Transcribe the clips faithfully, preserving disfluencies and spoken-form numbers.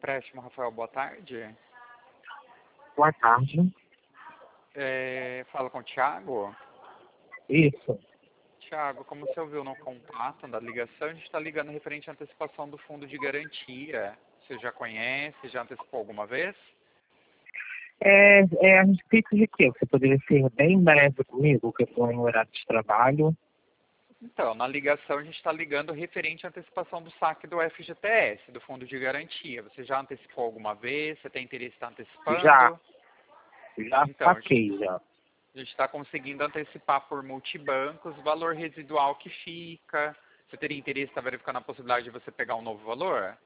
Empréstimo, Rafael, boa tarde. Boa tarde. É, fala com o Thiago. Isso. Thiago, como você ouviu no contato da ligação, a gente está ligando referente à antecipação do fundo de garantia. Você já conhece, já antecipou alguma vez? É, é a respeito de quê? Você poderia ser bem breve comigo, que eu estou em horário de trabalho. Então, na ligação a gente está ligando referente à antecipação do saque do F G T S, do fundo de garantia. Você já antecipou alguma vez? Você tem interesse em estar antecipando? Já. Já Então, a gente saquei, já. a gente está conseguindo antecipar por multibancos o valor residual que fica. Você teria interesse em estar verificando a possibilidade de você pegar um novo valor?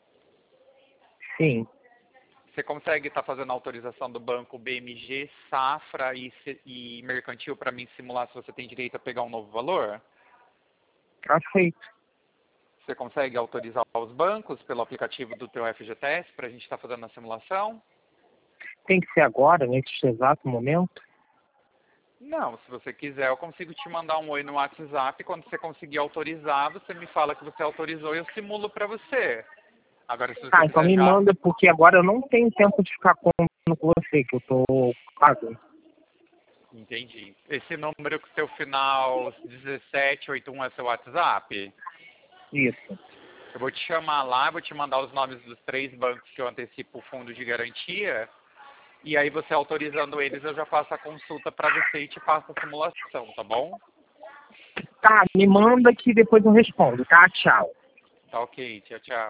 Sim. Você consegue estar fazendo a autorização do banco B M G, Safra e, C- e Mercantil para mim simular se você tem direito a pegar um novo valor? Aceito. Você consegue autorizar os bancos pelo aplicativo do teu F G T S para a gente estar fazendo a simulação? Tem que ser agora, neste exato momento? Não, se você quiser eu consigo te mandar um oi no WhatsApp. Quando você conseguir autorizar, você me fala que você autorizou e eu simulo para você. Agora, se você Ah, então quiser me já... manda, porque agora eu não tenho tempo de ficar conversando com você, que eu estou ocupado. Entendi. Esse número com seu final dezessete oitenta e um é seu WhatsApp? Isso. Eu vou te chamar lá, vou te mandar os nomes dos três bancos que eu antecipo o fundo de garantia. E aí você autorizando eles, eu já faço a consulta para você e te passo a simulação, tá bom? Tá, me manda que depois eu respondo, tá? Tchau. Tá ok, tchau, tchau.